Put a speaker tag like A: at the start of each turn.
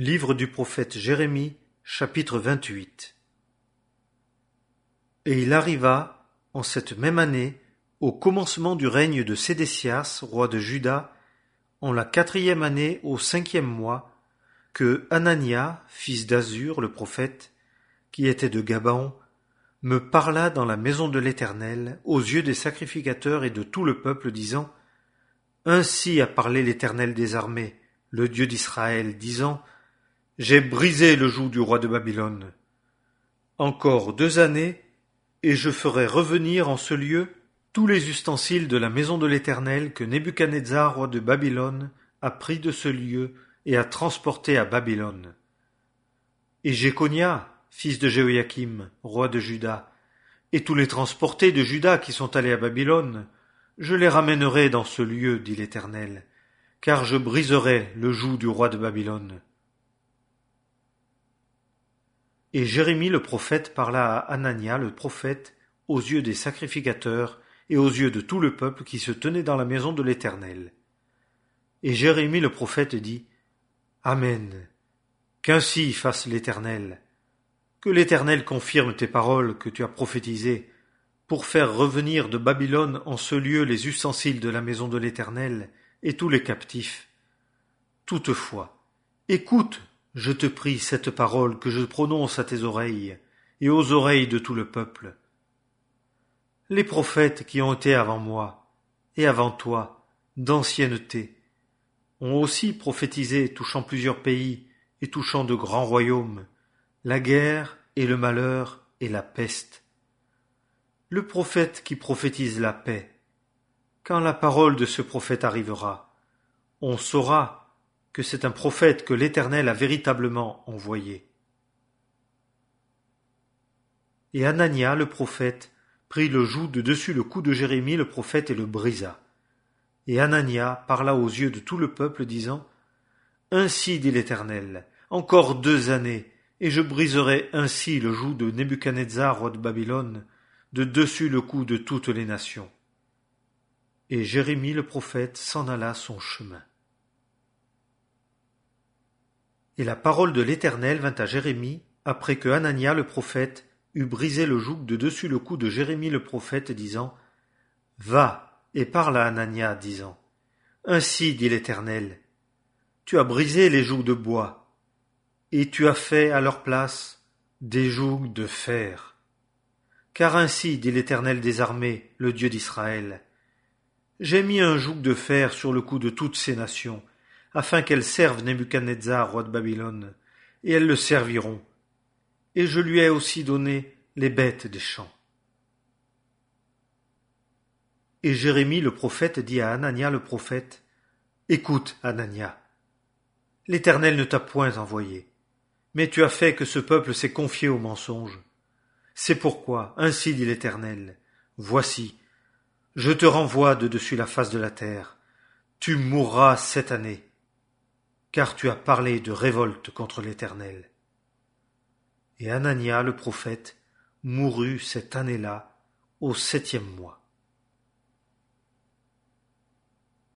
A: Livre du prophète Jérémie, chapitre 28. Et il arriva, en cette même année, au commencement du règne de Sédécias, roi de Juda, en la 4e année, au 5e mois, que Hanania, fils d'Azur, le prophète, qui était de Gabaon, me parla dans la maison de l'Éternel, aux yeux des sacrificateurs et de tout le peuple, disant: Ainsi a parlé l'Éternel des armées, le Dieu d'Israël, disant: J'ai brisé le joug du roi de Babylone. Encore 2 années, et je ferai revenir en ce lieu tous les ustensiles de la maison de l'Éternel que Nebuchadnezzar, roi de Babylone, a pris de ce lieu et a transporté à Babylone. Et Jéconia, fils de Jéhoïakim, roi de Juda, et tous les transportés de Juda qui sont allés à Babylone, je les ramènerai dans ce lieu, dit l'Éternel, car je briserai le joug du roi de Babylone. Et Jérémie le prophète parla à Hanania le prophète aux yeux des sacrificateurs et aux yeux de tout le peuple qui se tenait dans la maison de l'Éternel. Et Jérémie le prophète dit: Amen. Qu'ainsi fasse l'Éternel. Que l'Éternel confirme tes paroles que tu as prophétisées, pour faire revenir de Babylone en ce lieu les ustensiles de la maison de l'Éternel et tous les captifs. Toutefois, écoute, je te prie, cette parole que je prononce à tes oreilles et aux oreilles de tout le peuple. Les prophètes qui ont été avant moi et avant toi, d'ancienneté, ont aussi prophétisé touchant plusieurs pays et touchant de grands royaumes, la guerre et le malheur et la peste. Le prophète qui prophétise la paix, quand la parole de ce prophète arrivera, on saura que c'est un prophète que l'Éternel a véritablement envoyé. Et Hanania le prophète prit le joug de dessus le cou de Jérémie le prophète et le brisa. Et Hanania parla aux yeux de tout le peuple, disant: Ainsi dit l'Éternel, encore 2 années, et je briserai ainsi le joug de Nebuchadnezzar, roi de Babylone, de dessus le cou de toutes les nations. Et Jérémie le prophète s'en alla son chemin. Et la parole de l'Éternel vint à Jérémie, après que Hanania le prophète eut brisé le joug de dessus le cou de Jérémie le prophète, disant: Va et parle à Hanania, disant: Ainsi dit l'Éternel, tu as brisé les jougs de bois, et tu as fait à leur place des jougs de fer. Car ainsi dit l'Éternel des armées, le Dieu d'Israël, j'ai mis un joug de fer sur le cou de toutes ces nations, afin qu'elles servent Nebuchadnezzar, roi de Babylone, et elles le serviront. Et je lui ai aussi donné les bêtes des champs. Et Jérémie le prophète dit à Hanania le prophète: Écoute, Hanania, l'Éternel ne t'a point envoyé, mais tu as fait que ce peuple s'est confié au mensonge. C'est pourquoi, ainsi dit l'Éternel, voici, je te renvoie de dessus la face de la terre, tu mourras cette année, car tu as parlé de révolte contre l'Éternel. Et Hanania le prophète mourut cette année-là, au 7e mois.